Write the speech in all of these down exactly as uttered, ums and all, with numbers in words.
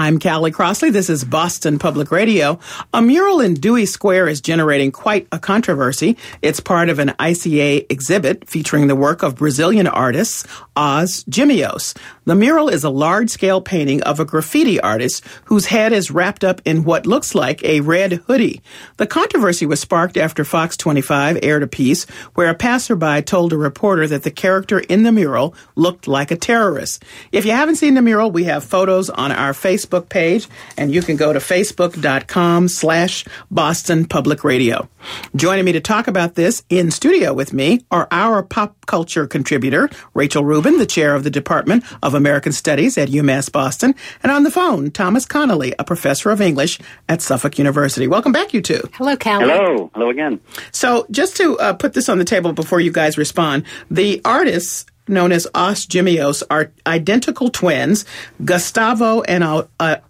I'm Callie Crossley. This is Boston Public Radio. A mural in Dewey Square is generating quite a controversy. It's part of an I C A exhibit featuring the work of Brazilian artists Os Gemios. The mural is a large-scale painting of a graffiti artist whose head is wrapped up in what looks like a red hoodie. The controversy was sparked after Fox twenty-five aired a piece where a passerby told a reporter that the character in the mural looked like a terrorist. If you haven't seen the mural, we have photos on our Facebook page, and you can go to facebook.com slash Boston Public Radio. Joining me to talk about this in studio with me are our pop culture contributor, Rachel Rubin, the chair of the Department of American Studies at UMass Boston, and on the phone, Thomas Connolly, a professor of English at Suffolk University. Welcome back, you two. Hello, Callie. Hello. Hello again. So just to uh, put this on the table before you guys respond, the artists known as Os Gemios are identical twins, Gustavo and uh,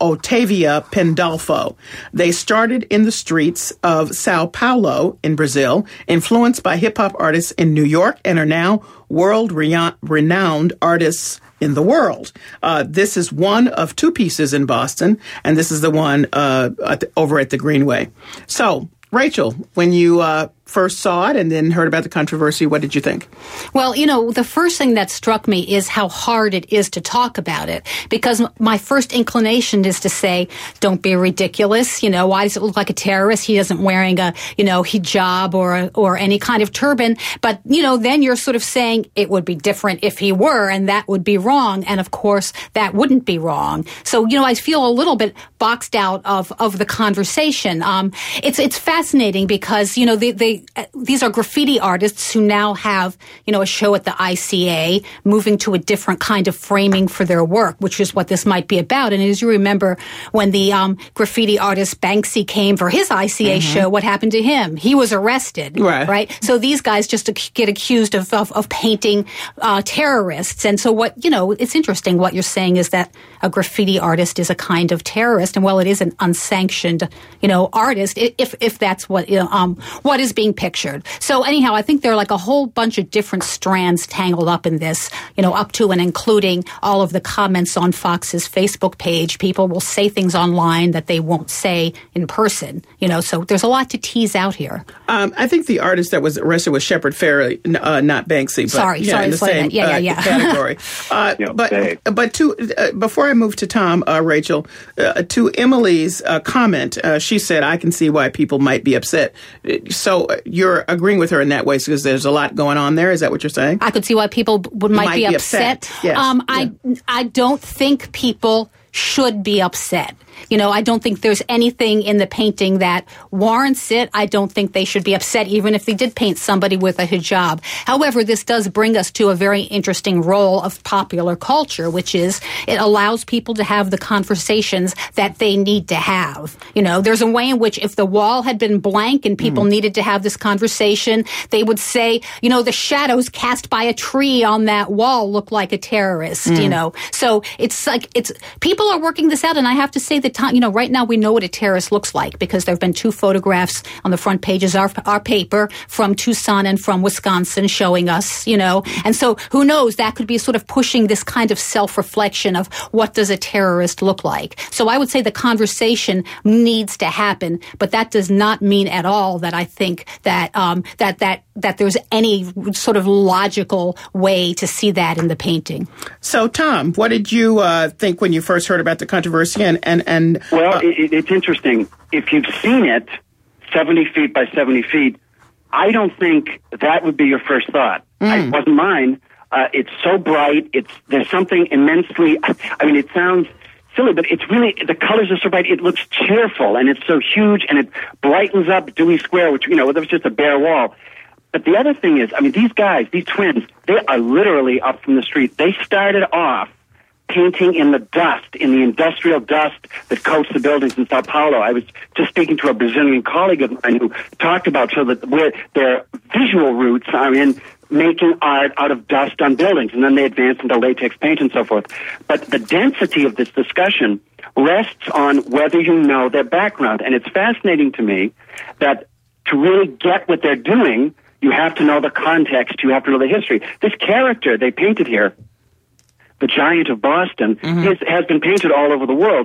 Otavia Pandolfo. They started in the streets of Sao Paulo in Brazil, influenced by hip-hop artists in New York, and are now world-renowned artists in the world. Uh, this is one of two pieces in Boston, and this is the one uh, at the, over at the Greenway. So, Rachel, when you uh, first saw it and then heard about the controversy, what did you think? Well, you know, the first thing that struck me is how hard it is to talk about it, because my first inclination is to say, don't be ridiculous. You know, why does it look like a terrorist? He isn't wearing a, you know, hijab or a, or any kind of turban. But, you know, then you're sort of saying it would be different if he were, and that would be wrong. And of course, that wouldn't be wrong. So, you know, I feel a little bit boxed out of, of the conversation. Um, it's, it's fascinating because, you know, they, they, these are graffiti artists who now have, you know, a show at the I C A, moving to a different kind of framing for their work, which is what this might be about. And as you remember, when the um, graffiti artist Banksy came for his I C A mm-hmm. show, what happened to him? He was arrested, right? right? So these guys just get accused of of, of painting uh, terrorists. And so what, you know, it's interesting. What you're saying is that a graffiti artist is a kind of terrorist, and well, it is an unsanctioned, you know, artist, if if that's what you know, um what is being pictured. So anyhow, I think there are like a whole bunch of different strands tangled up in this, you know, up to and including all of the comments on Fox's Facebook page. People will say things online that they won't say in person, you know, so there's a lot to tease out here. Um, I think the artist that was arrested was Shepard Fairey, uh, not Banksy. But, sorry, yeah, sorry, in the same yeah, yeah, uh, yeah. category. Uh, yeah, but okay. but to uh, before I move to Tom, uh, Rachel, uh, to Emily's uh, comment, uh, she said, I can see why people might be upset. So uh, you're agreeing with her in that way because there's a lot going on there. Is that what you're saying? I could see why people would, might, might be, be upset. upset. Yes. Um, yeah. I I don't think people should be upset. You know, I don't think there's anything in the painting that warrants it. I don't think they should be upset even if they did paint somebody with a hijab. However, this does bring us to a very interesting role of popular culture, which is it allows people to have the conversations that they need to have. You know, there's a way in which if the wall had been blank and people mm. needed to have this conversation, they would say, you know, the shadows cast by a tree on that wall look like a terrorist, mm. you know. So it's like, it's, people are working this out, and I have to say that, you know, right now we know what a terrorist looks like because there have been two photographs on the front pages of our, our paper from Tucson and from Wisconsin showing us, you know, and so who knows, that could be sort of pushing this kind of self-reflection of what does a terrorist look like. So I would say the conversation needs to happen, but that does not mean at all that I think that um, that that that there's any sort of logical way to see that in the painting. So, Tom, what did you uh, think when you first heard about the controversy? And, and, and Well, uh, it, it's interesting. If you've seen it, seventy feet by seventy feet, I don't think that would be your first thought. Mm. It wasn't mine. Uh, it's so bright. It's there's something immensely, I mean, it sounds silly, but it's really, the colors are so bright, it looks cheerful, and it's so huge, and it brightens up Dewey Square, which, you know, there was just a bare wall. But the other thing is, I mean, these guys, these twins, they are literally up from the street. They started off painting in the dust, in the industrial dust that coats the buildings in Sao Paulo. I was just speaking to a Brazilian colleague of mine who talked about so that where their visual roots are in making art out of dust on buildings, and then they advance into latex paint and so forth. But the density of this discussion rests on whether you know their background. And it's fascinating to me that to really get what they're doing, you have to know the context, you have to know the history. This character they painted here, the Giant of Boston, mm-hmm. is, has been painted all over the world.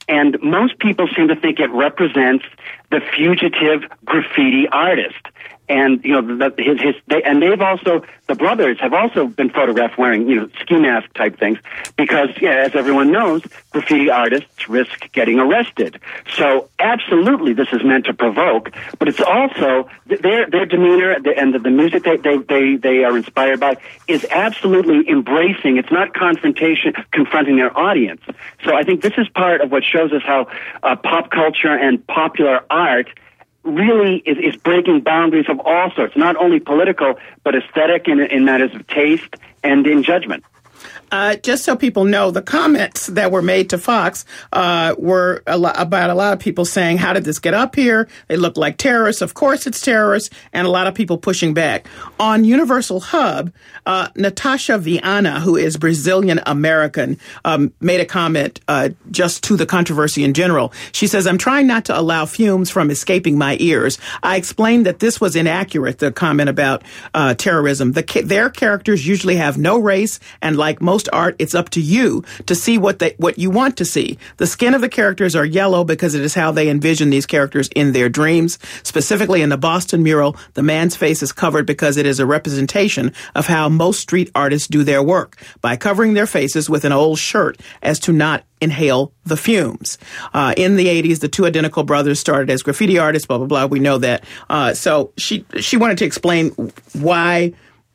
And most people seem to think it represents the fugitive graffiti artist. And, you know, the, his, his, they, and they've also, the brothers have also been photographed wearing, you know, ski mask type things because, yeah, as everyone knows, graffiti artists risk getting arrested. So absolutely this is meant to provoke, but it's also, their, their demeanor and the, the music they, they, they, they are inspired by is absolutely embracing. It's not confrontation, confronting their audience. So I think this is part of what shows us how uh, pop culture and popular art really is, is breaking boundaries of all sorts, not only political, but aesthetic in, in matters of taste and in judgment. Uh, just so people know, the comments that were made to Fox uh, were a lo- about a lot of people saying, how did this get up here? They look like terrorists. Of course it's terrorists. And a lot of people pushing back. On Universal Hub, uh, Natasha Viana, who is Brazilian-American, um, made a comment uh, just to the controversy in general. She says, I'm trying not to allow fumes from escaping my ears. I explained that this was inaccurate, the comment about uh, terrorism. The ca- their characters usually have no race, and like most art, it's up to you to see what they what you want to see. The skin of the characters are yellow because it is how they envision these characters in their dreams. Specifically in the Boston mural, the man's face is covered because it is a representation of how most street artists do their work, by covering their faces with an old shirt as to not inhale the fumes. Uh, in the eighties, the two identical brothers started as graffiti artists, blah, blah, blah. We know that. Uh, so she she wanted to explain why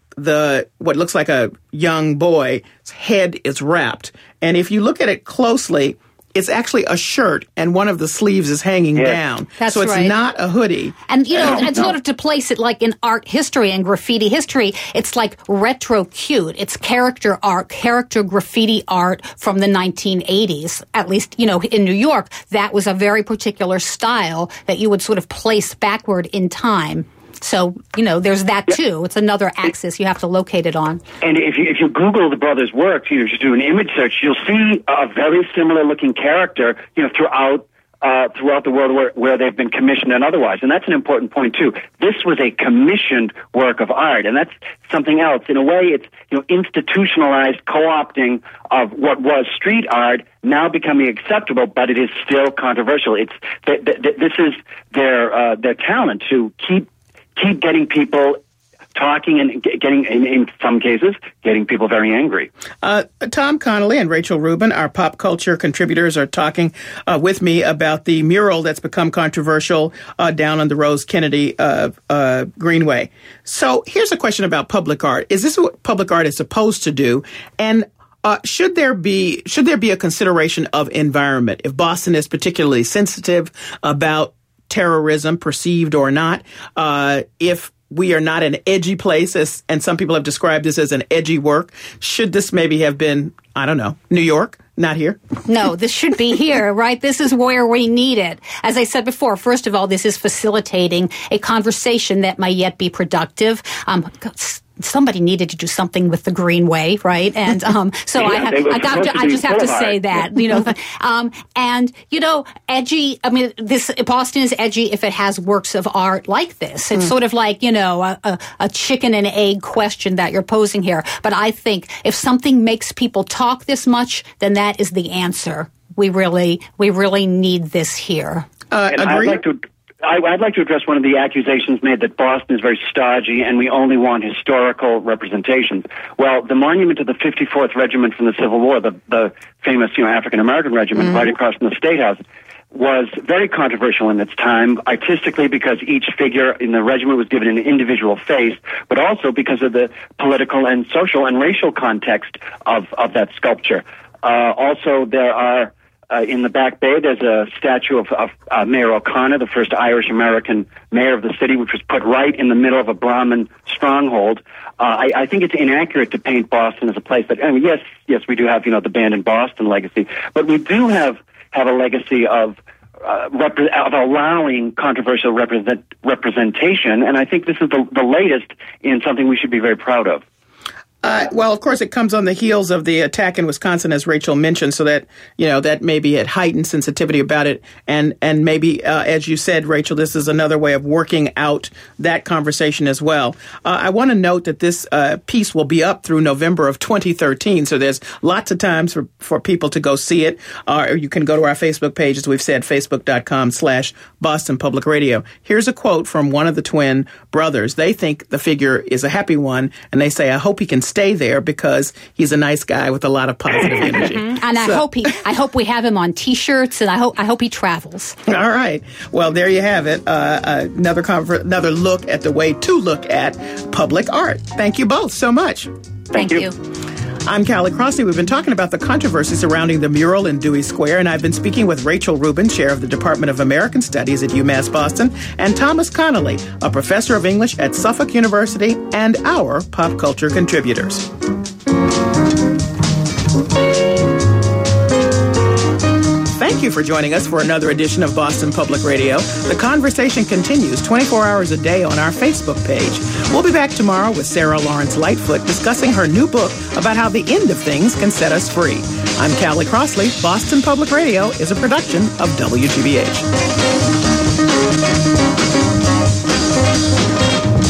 the what looks like a young boy's head is wrapped. And if you look at it closely, it's actually a shirt and one of the sleeves is hanging yes. down. That's so it's right. not a hoodie. And, you know, and sort of to place it like in art history and graffiti history, it's like retro cute. It's character art, character graffiti art from the nineteen eighties. At least, you know, in New York, that was a very particular style that you would sort of place backward in time. So, you know, there's that too. It's another axis you have to locate it on. And if you if you Google the brothers' work, you know, just do an image search, you'll see a very similar looking character, you know, throughout uh, throughout the world where, where they've been commissioned and otherwise. And that's an important point too. This was a commissioned work of art, and that's something else. In a way, it's, you know, institutionalized co-opting of what was street art now becoming acceptable, but it is still controversial. It's th- th- th- this is their uh, their talent to keep. keep getting people talking and getting, in, in some cases, getting people very angry. Uh, Tom Connolly and Rachel Rubin, our pop culture contributors, are talking uh, with me about the mural that's become controversial uh, down on the Rose Kennedy uh, uh, Greenway. So here's a question about public art. Is this what public art is supposed to do? And Uh, should there be should there be a consideration of environment? If Boston is particularly sensitive about terrorism, perceived or not, uh, if we are not an edgy place, as, and some people have described this as an edgy work, should this maybe have been, I don't know, New York? Not here? No, this should be here, right? This is where we need it. As I said before, first of all, this is facilitating a conversation that might yet be productive. Um, somebody needed to do something with the Greenway, right? And um, so yeah, I, have, I got to, I just have to say that, you know. Um, and you know, edgy. I mean, this Boston is edgy if it has works of art like this. It's mm. sort of like, you know, a, a, a chicken and egg question that you're posing here. But I think if something makes people talk this much, then that is the answer. We really, we really need this here. Uh, and agree? I'd like to. I, I'd like to address one of the accusations made that Boston is very stodgy and we only want historical representations. Well, the monument to the fifty-fourth Regiment from the Civil War, the, the famous, you know, African-American regiment mm-hmm. right across from the State House, was very controversial in its time, artistically because each figure in the regiment was given an individual face, but also because of the political and social and racial context of, of that sculpture. Uh, also, there are Uh, in the Back Bay, there's a statue of, of uh, Mayor O'Connor, the first Irish-American mayor of the city, which was put right in the middle of a Brahmin stronghold. Uh, I, I think it's inaccurate to paint Boston as a place that, I mean, yes, yes, we do have, you know, the Band in Boston legacy, but we do have, have a legacy of Uh, rep- of allowing controversial represent- representation, and I think this is the, the latest in something we should be very proud of. Uh, well, of course, it comes on the heels of the attack in Wisconsin, as Rachel mentioned, so that, you know, that maybe it heightened sensitivity about it. And, and maybe, uh, as you said, Rachel, this is another way of working out that conversation as well. Uh, I want to note that this uh, piece will be up through November of twenty thirteen, so there's lots of times for, for people to go see it. Uh, or you can go to our Facebook page, as we've said, facebook.com slash Boston Public Radio. Here's a quote from one of the twin brothers. They think the figure is a happy one, and they say, I hope he can stay there because he's a nice guy with a lot of positive energy. Mm-hmm. And I so, hope he, I hope we have him on T-shirts, and I hope, I hope he travels. All right. Well, there you have it. Uh, another conver- another look at the way to look at public art. Thank you both so much. Thank, Thank you. you. I'm Callie Crossley. We've been talking about the controversy surrounding the mural in Dewey Square, and I've been speaking with Rachel Rubin, chair of the Department of American Studies at UMass Boston, and Thomas Connolly, a professor of English at Suffolk University and our pop culture contributors. Thank you for joining us for another edition of Boston Public Radio. The conversation continues twenty-four hours a day on our Facebook page. We'll be back tomorrow with Sarah Lawrence Lightfoot discussing her new book about how the end of things can set us free. I'm Callie Crossley. Boston Public Radio is a production of W G B H.